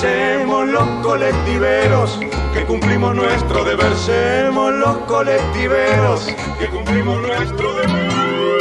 Semos los colectiveros que cumplimos nuestro deber. Semos los colectiveros que cumplimos nuestro deber.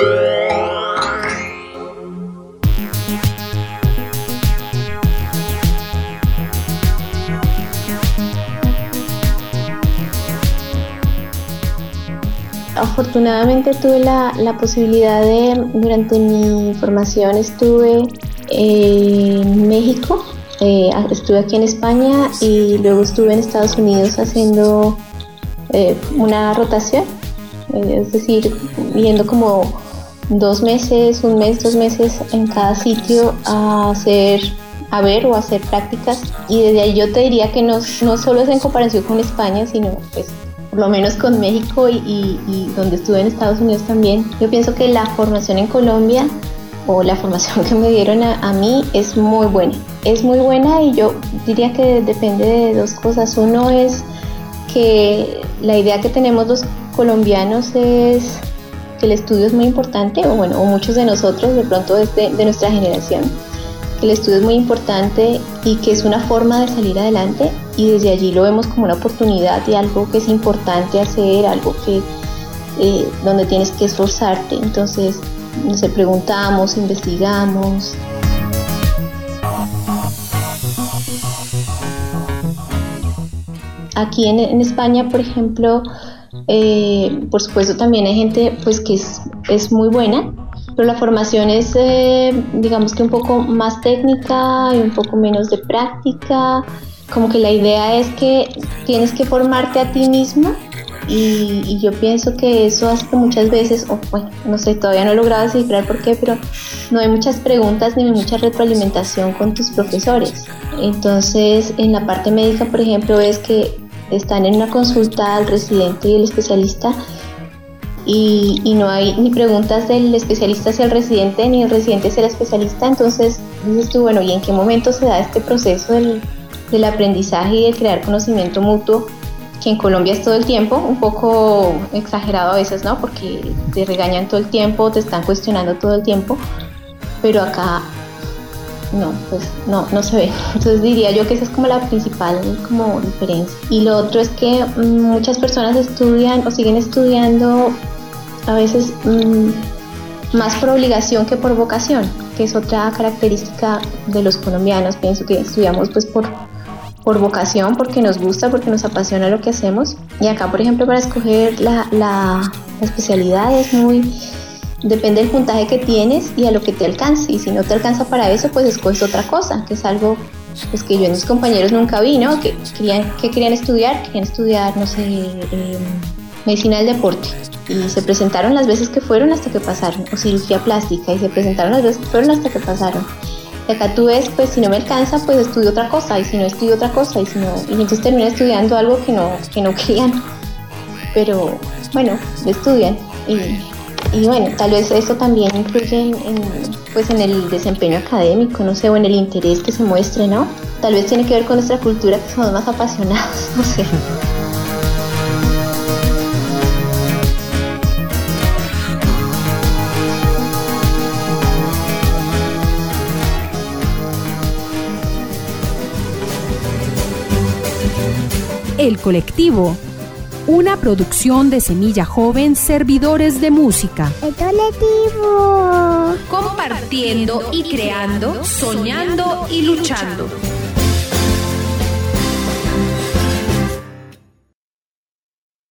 Afortunadamente tuve la posibilidad de, durante mi formación estuve en México, estuve aquí en España y luego estuve en Estados Unidos haciendo una rotación, es decir, yendo como 2 meses, 1 mes, 2 meses en cada sitio a ver o hacer prácticas, y desde ahí yo te diría que no solo es en comparación con España, sino pues por lo menos con México y donde estuve en Estados Unidos también. Yo pienso que la formación en Colombia o la formación que me dieron a mí es muy buena. Es muy buena y yo diría que depende de 2 cosas. Uno es que la idea que tenemos los colombianos es que el estudio es muy importante, o muchos de nosotros de pronto de nuestra generación, que el estudio es muy importante y que es una forma de salir adelante, y desde allí lo vemos como una oportunidad y algo que es importante hacer, algo que donde tienes que esforzarte. Entonces, no sé, preguntamos, investigamos. Aquí en España, por ejemplo, por supuesto también hay gente pues que es muy buena, pero la formación es digamos que un poco más técnica y un poco menos de práctica. Como que la idea es que tienes que formarte a ti mismo, y yo pienso que eso hace que muchas veces, no sé, todavía no he logrado descifrar por qué, pero no hay muchas preguntas ni mucha retroalimentación con tus profesores. Entonces, en la parte médica, por ejemplo, ves que están en una consulta el residente y el especialista, y no hay ni preguntas del especialista hacia el residente, ni el residente hacia el especialista. Entonces dices tú, bueno, ¿y en qué momento se da este proceso del aprendizaje y de crear conocimiento mutuo, que en Colombia es todo el tiempo, un poco exagerado a veces, ¿no? Porque te regañan todo el tiempo, te están cuestionando todo el tiempo, pero acá no, pues no se ve. Entonces diría yo que esa es como la principal como diferencia. Y lo otro es que muchas personas estudian o siguen estudiando a veces más por obligación que por vocación, que es otra característica de los colombianos. Pienso que estudiamos pues por vocación, porque nos gusta, porque nos apasiona lo que hacemos. Y acá, por ejemplo, para escoger la especialidad depende del puntaje que tienes y a lo que te alcance. Y si no te alcanza para eso, pues escoges otra cosa, que es algo pues que yo en mis compañeros nunca vi, ¿no? Que querían estudiar, no sé, medicina del deporte. Y se presentaron las veces que fueron hasta que pasaron, o cirugía plástica, y se presentaron las veces que fueron hasta que pasaron. Y acá tú ves, pues si no me alcanza, pues estudio otra cosa, y si no estudio otra cosa, y entonces terminé estudiando algo que no querían. Pero bueno, lo estudian, y bueno, tal vez eso también influye en el desempeño académico, no sé, o en el interés que se muestre, ¿no? Tal vez tiene que ver con nuestra cultura, que somos más apasionados, no sé. El Colectivo, una producción de Semilla Joven, Servidores de Música. El Colectivo. Compartiendo y creando, soñando y luchando.